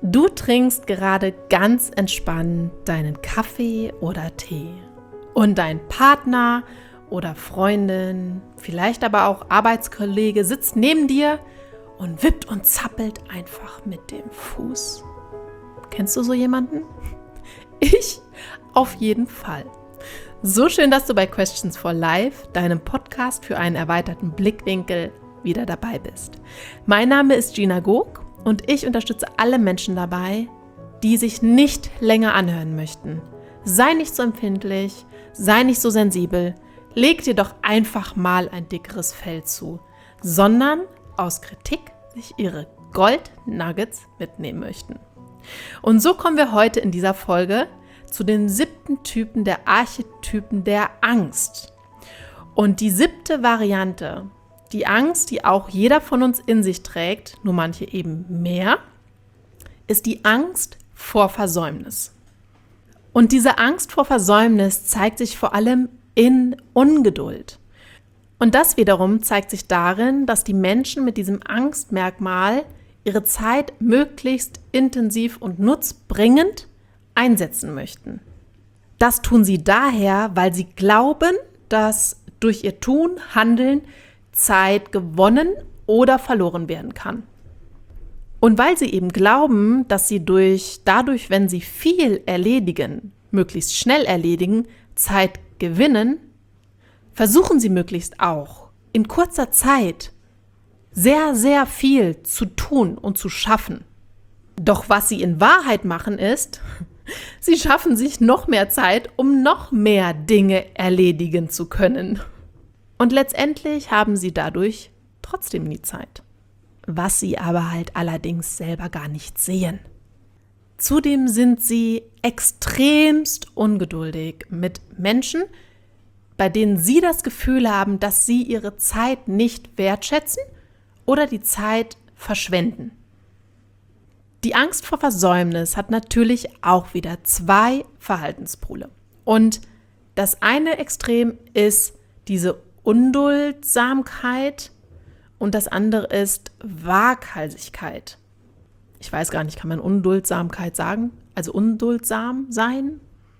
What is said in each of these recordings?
Du trinkst gerade ganz entspannt deinen Kaffee oder Tee und dein Partner oder Freundin, vielleicht aber auch Arbeitskollege sitzt neben dir und wippt und zappelt einfach mit dem Fuß. Kennst du so jemanden? Ich auf jeden Fall. So schön, dass du bei Questions for Life, deinem Podcast für einen erweiterten Blickwinkel, wieder dabei bist. Mein Name ist Gina Gog und ich unterstütze alle Menschen dabei, die sich nicht länger anhören möchten. Sei nicht so empfindlich, sei nicht so sensibel, leg dir doch einfach mal ein dickeres Fell zu, sondern aus Kritik sich ihre Gold-Nuggets mitnehmen möchten. Und so kommen wir heute in dieser Folge zu den 7. Typen der Archetypen der Angst. Und die 7. Variante, die Angst, die auch jeder von uns in sich trägt, nur manche eben mehr, ist die Angst vor Versäumnis. Und diese Angst vor Versäumnis zeigt sich vor allem in Ungeduld. Und das wiederum zeigt sich darin, dass die Menschen mit diesem Angstmerkmal ihre Zeit möglichst intensiv und nutzbringend einsetzen möchten. Das tun sie daher, weil sie glauben, dass durch ihr Tun, Handeln Zeit gewonnen oder verloren werden kann. Und weil sie eben glauben, dass sie dadurch, wenn sie viel erledigen, möglichst schnell erledigen, Zeit gewinnen, versuchen sie möglichst auch in kurzer Zeit sehr, sehr viel zu tun und zu schaffen. Doch was sie in Wahrheit machen ist, sie schaffen sich noch mehr Zeit, um noch mehr Dinge erledigen zu können. Und letztendlich haben sie dadurch trotzdem nie Zeit. Was sie aber halt allerdings selber gar nicht sehen. Zudem sind sie extremst ungeduldig mit Menschen, bei denen sie das Gefühl haben, dass sie ihre Zeit nicht wertschätzen oder die Zeit verschwenden. Die Angst vor Versäumnis hat natürlich auch wieder 2 Verhaltenspole. Und das eine Extrem ist diese Unduldsamkeit und das andere ist Waghalsigkeit. Ich weiß gar nicht, kann man Unduldsamkeit sagen? Also unduldsam sein?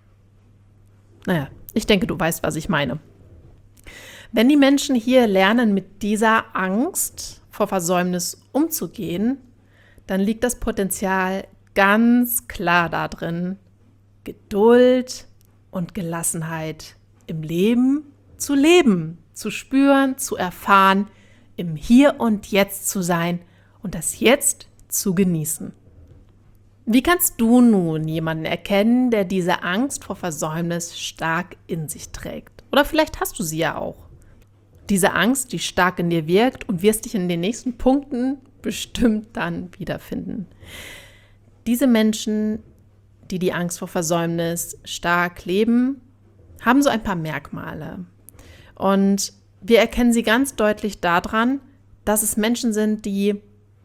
Naja, ich denke, du weißt, was ich meine. Wenn die Menschen hier lernen, mit dieser Angst vor Versäumnis umzugehen, dann liegt das Potenzial ganz klar darin, Geduld und Gelassenheit im Leben, zu spüren, zu erfahren, im Hier und Jetzt zu sein und das Jetzt zu genießen. Wie kannst du nun jemanden erkennen, der diese Angst vor Versäumnis stark in sich trägt? Oder vielleicht hast du sie ja auch. Diese Angst, die stark in dir wirkt und wirst dich in den nächsten Punkten bestimmt dann wiederfinden. Diese Menschen, die die Angst vor Versäumnis stark leben, haben so ein paar Merkmale. Und wir erkennen sie ganz deutlich daran, dass es Menschen sind, die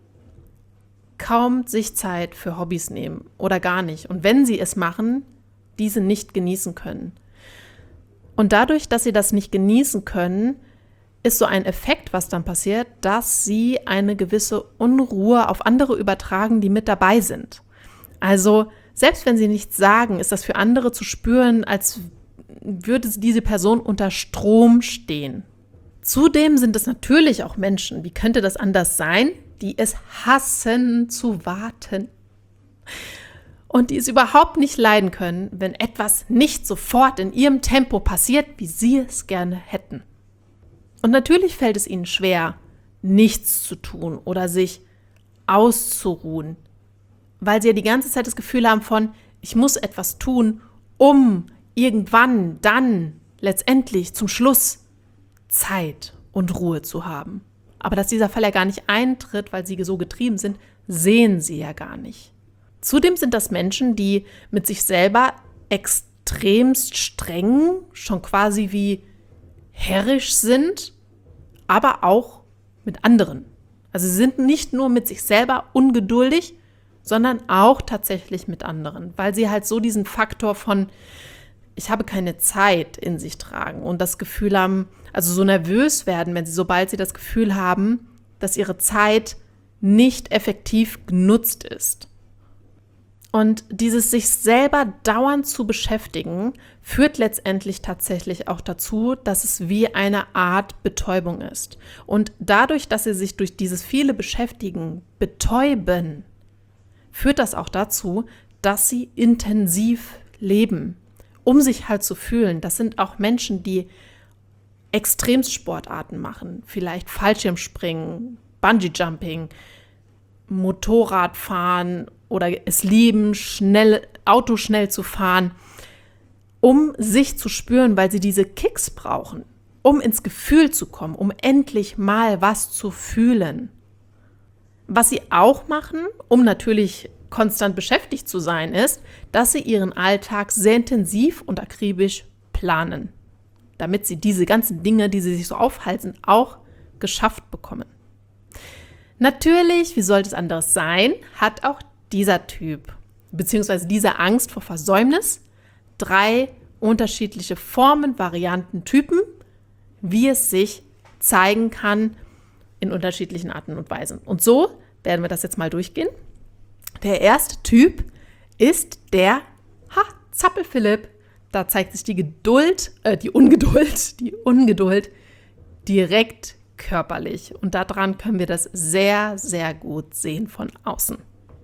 kaum sich Zeit für Hobbys nehmen oder gar nicht. Und wenn sie es machen, diese nicht genießen können. Und dadurch, dass sie das nicht genießen können, ist so ein Effekt, was dann passiert, dass sie eine gewisse Unruhe auf andere übertragen, die mit dabei sind. Also selbst wenn sie nichts sagen, ist das für andere zu spüren, als würde diese Person unter Strom stehen. Zudem sind es natürlich auch Menschen, wie könnte das anders sein, die es hassen zu warten und die es überhaupt nicht leiden können, wenn etwas nicht sofort in ihrem Tempo passiert, wie sie es gerne hätten. Und natürlich fällt es ihnen schwer, nichts zu tun oder sich auszuruhen, weil sie ja die ganze Zeit das Gefühl haben von, ich muss etwas tun, um irgendwann dann letztendlich zum Schluss Zeit und Ruhe zu haben. Aber dass dieser Fall ja gar nicht eintritt, weil sie so getrieben sind, sehen sie ja gar nicht. Zudem sind das Menschen, die mit sich selber extremst streng, schon quasi wie herrisch sind, aber auch mit anderen. Also sie sind nicht nur mit sich selber ungeduldig, sondern auch tatsächlich mit anderen, weil sie halt so diesen Faktor von ich habe keine Zeit in sich tragen und das Gefühl haben, also so nervös werden, sobald sie das Gefühl haben, dass ihre Zeit nicht effektiv genutzt ist. Und dieses sich selber dauernd zu beschäftigen, führt letztendlich tatsächlich auch dazu, dass es wie eine Art Betäubung ist. Und dadurch, dass sie sich durch dieses viele Beschäftigen betäuben, führt das auch dazu, dass sie intensiv leben, um sich halt zu fühlen. Das sind auch Menschen, die Extremsportarten machen, vielleicht Fallschirmspringen, Bungee-Jumping, Motorradfahren oder es lieben, Auto schnell zu fahren, um sich zu spüren, weil sie diese Kicks brauchen, um ins Gefühl zu kommen, um endlich mal was zu fühlen. Was sie auch machen, um natürlich konstant beschäftigt zu sein, ist, dass sie ihren Alltag sehr intensiv und akribisch planen, damit sie diese ganzen Dinge, die sie sich so aufhalten, auch geschafft bekommen. Natürlich, wie sollte es anderes sein, hat auch dieser Typ, beziehungsweise diese Angst vor Versäumnis, 3 unterschiedliche Formen, Varianten, Typen, wie es sich zeigen kann in unterschiedlichen Arten und Weisen. Und so werden wir das jetzt mal durchgehen. Der erste Typ ist der Zappel-Philipp. Da zeigt sich die Ungeduld direkt körperlich. Und daran können wir das sehr, sehr gut sehen von außen.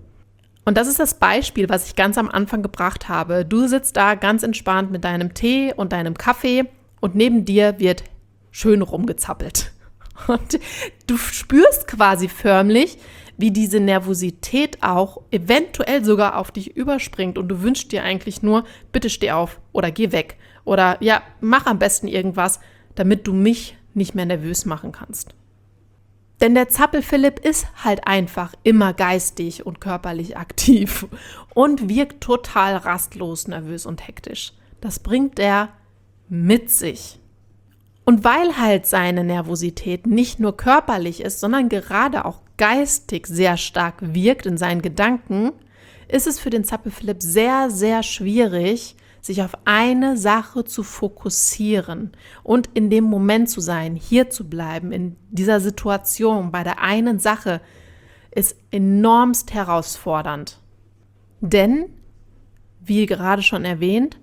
Und das ist das Beispiel, was ich ganz am Anfang gebracht habe. Du sitzt da ganz entspannt mit deinem Tee und deinem Kaffee und neben dir wird schön rumgezappelt. Und du spürst quasi förmlich, wie diese Nervosität auch eventuell sogar auf dich überspringt und du wünschst dir eigentlich nur, bitte steh auf oder geh weg oder ja, mach am besten irgendwas, damit du mich nicht mehr nervös machen kannst. Denn der Zappel-Philipp ist halt einfach immer geistig und körperlich aktiv und wirkt total rastlos, nervös und hektisch. Das bringt er mit sich. Und weil halt seine Nervosität nicht nur körperlich ist, sondern gerade auch geistig sehr stark wirkt in seinen Gedanken, ist es für den Zappel-Philipp sehr, sehr schwierig, sich auf eine Sache zu fokussieren und in dem Moment zu sein, hier zu bleiben, in dieser Situation, bei der einen Sache, ist enormst herausfordernd. Denn, wie gerade schon erwähnt,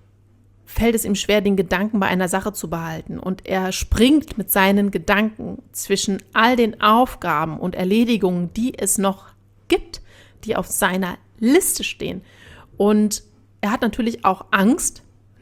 fällt es ihm schwer, den Gedanken bei einer Sache zu behalten. Und er springt mit seinen Gedanken zwischen all den Aufgaben und Erledigungen, die es noch gibt, die auf seiner Liste stehen. Und er hat natürlich auch Angst,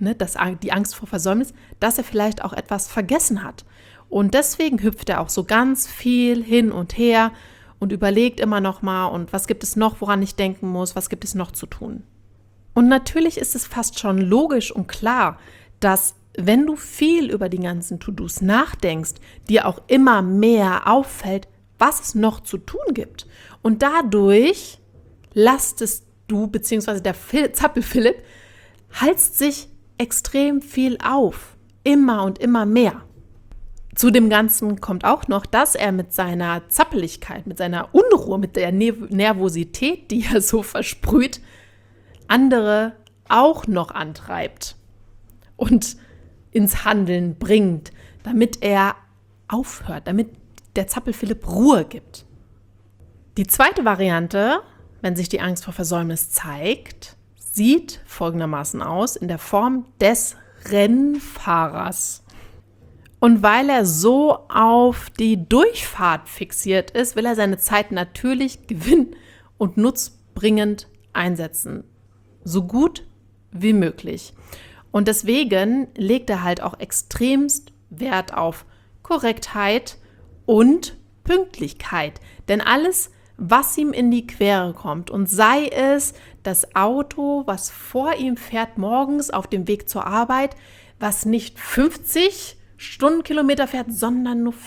die Angst vor Versäumnis, dass er vielleicht auch etwas vergessen hat. Und deswegen hüpft er auch so ganz viel hin und her und überlegt immer noch mal, und was gibt es noch, woran ich denken muss, was gibt es noch zu tun. Und natürlich ist es fast schon logisch und klar, dass wenn du viel über die ganzen To-Dos nachdenkst, dir auch immer mehr auffällt, was es noch zu tun gibt. Und dadurch lastest du, beziehungsweise der Zappel-Philipp, halst sich extrem viel auf. Immer und immer mehr. Zu dem Ganzen kommt auch noch, dass er mit seiner Zappeligkeit, mit seiner Unruhe, mit der Nervosität, die er so versprüht, andere auch noch antreibt und ins Handeln bringt, damit er aufhört, damit der Zappel-Philipp Ruhe gibt. Die zweite Variante, wenn sich die Angst vor Versäumnis zeigt, sieht folgendermaßen aus in der Form des Rennfahrers. Und weil er so auf die Durchfahrt fixiert ist, will er seine Zeit natürlich gewinn- und nutzbringend einsetzen. So gut wie möglich. Und deswegen legt er halt auch extremst Wert auf Korrektheit und Pünktlichkeit. Denn alles, was ihm in die Quere kommt, und sei es das Auto, was vor ihm fährt morgens auf dem Weg zur Arbeit, was nicht 50 Stundenkilometer fährt, sondern nur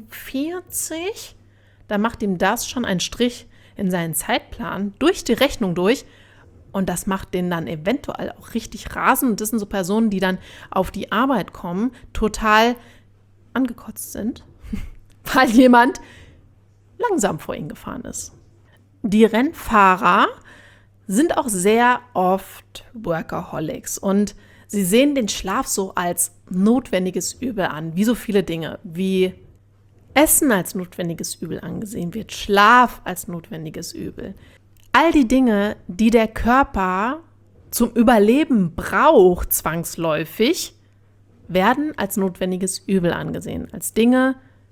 45, da macht ihm das schon einen Strich in seinen Zeitplan durch die Rechnung durch. Und das macht den dann eventuell auch richtig rasend. Und das sind so Personen, die dann auf die Arbeit kommen, total angekotzt sind, weil jemand langsam vor ihnen gefahren ist. Die Rennfahrer sind auch sehr oft Workaholics und sie sehen den Schlaf so als notwendiges Übel an, wie so viele Dinge, wie Essen als notwendiges Übel angesehen wird, Schlaf als notwendiges Übel. all die Dinge, die der Körper zum Überleben braucht, zwangsläufig, werden als notwendiges Übel angesehen. Als Dinge,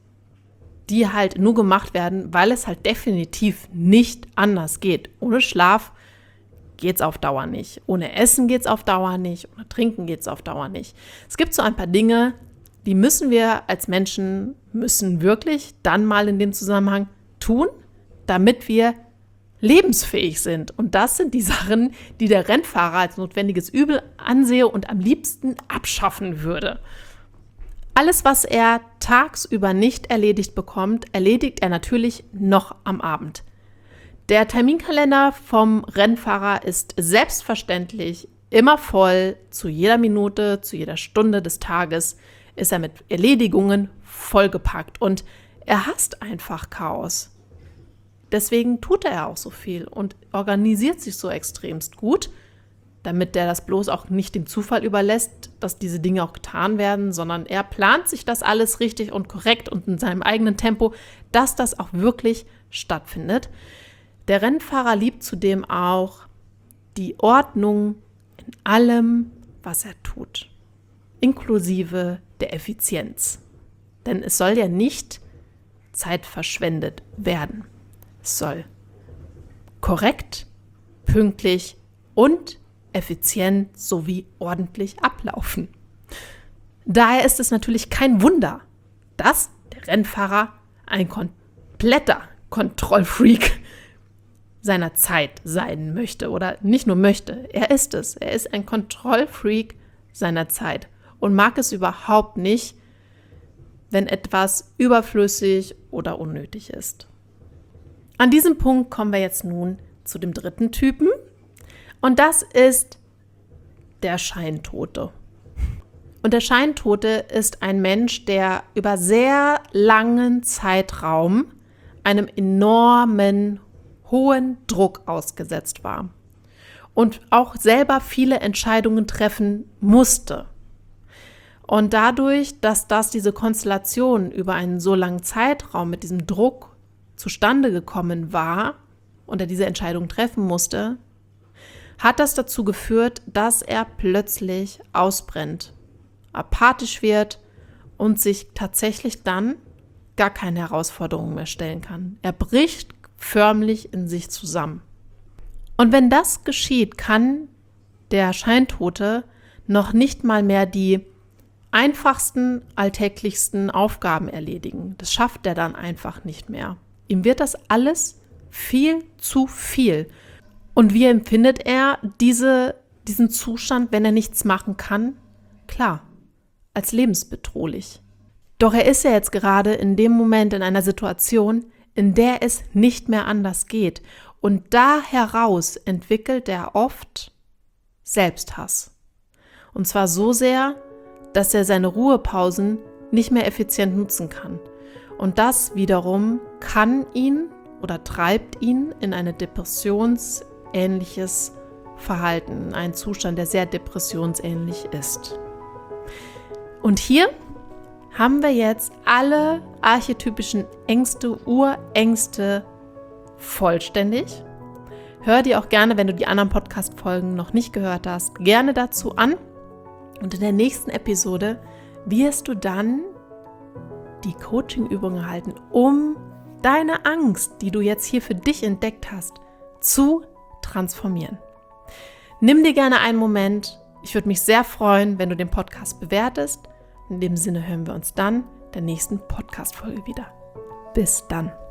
die halt nur gemacht werden, weil es halt definitiv nicht anders geht. Ohne Schlaf geht es auf Dauer nicht. Ohne Essen geht es auf Dauer nicht. Ohne Trinken geht es auf Dauer nicht. Es gibt so ein paar Dinge, die müssen wir als Menschen, müssen wirklich dann mal in dem Zusammenhang tun, damit wir lebensfähig sind. Und das sind die Sachen, die der Rennfahrer als notwendiges Übel ansehe und am liebsten abschaffen würde. Alles, was er tagsüber nicht erledigt bekommt, erledigt er natürlich noch am Abend. Der Terminkalender vom Rennfahrer ist selbstverständlich immer voll. Zu jeder Minute, zu jeder Stunde des Tages ist er mit Erledigungen vollgepackt. Und er hasst einfach Chaos. Deswegen tut er auch so viel und organisiert sich so extremst gut, damit der das bloß auch nicht dem Zufall überlässt, dass diese Dinge auch getan werden, sondern er plant sich das alles richtig und korrekt und in seinem eigenen Tempo, dass das auch wirklich stattfindet. Der Rennfahrer liebt zudem auch die Ordnung in allem, was er tut, inklusive der Effizienz. Denn es soll ja nicht Zeit verschwendet werden. Es soll korrekt, pünktlich und effizient sowie ordentlich ablaufen. Daher ist es natürlich kein Wunder, dass der Rennfahrer ein kompletter Kontrollfreak seiner Zeit sein möchte oder nicht nur möchte, er ist es. Er ist ein Kontrollfreak seiner Zeit und mag es überhaupt nicht, wenn etwas überflüssig oder unnötig ist. An diesem Punkt kommen wir jetzt nun zu dem dritten Typen und das ist der Scheintote. Und der Scheintote ist ein Mensch, der über sehr langen Zeitraum einem enormen, hohen Druck ausgesetzt war und auch selber viele Entscheidungen treffen musste. Und dadurch, dass diese Konstellation über einen so langen Zeitraum mit diesem Druck zustande gekommen war und er diese Entscheidung treffen musste, hat das dazu geführt, dass er plötzlich ausbrennt, apathisch wird und sich tatsächlich dann gar keine Herausforderungen mehr stellen kann. Er bricht förmlich in sich zusammen. Und wenn das geschieht, kann der Scheintote noch nicht mal mehr die einfachsten, alltäglichsten Aufgaben erledigen. Das schafft er dann einfach nicht mehr. Ihm wird das alles viel zu viel. Und wie empfindet er diesen Zustand, wenn er nichts machen kann? Klar, als lebensbedrohlich. Doch er ist ja jetzt gerade in dem Moment in einer Situation, in der es nicht mehr anders geht. Und da heraus entwickelt er oft Selbsthass. Und zwar so sehr, dass er seine Ruhepausen nicht mehr effizient nutzen kann. Und das wiederum kann ihn oder treibt ihn in ein depressionsähnliches Verhalten, einen Zustand, der sehr depressionsähnlich ist. Und hier haben wir jetzt alle archetypischen Ängste, Urängste vollständig. Hör dir auch gerne, wenn du die anderen Podcast-Folgen noch nicht gehört hast, gerne dazu an. Und in der nächsten Episode wirst du dann die Coaching-Übungen erhalten, um deine Angst, die du jetzt hier für dich entdeckt hast, zu transformieren. Nimm dir gerne einen Moment. Ich würde mich sehr freuen, wenn du den Podcast bewertest. In dem Sinne hören wir uns dann in der nächsten Podcast-Folge wieder. Bis dann.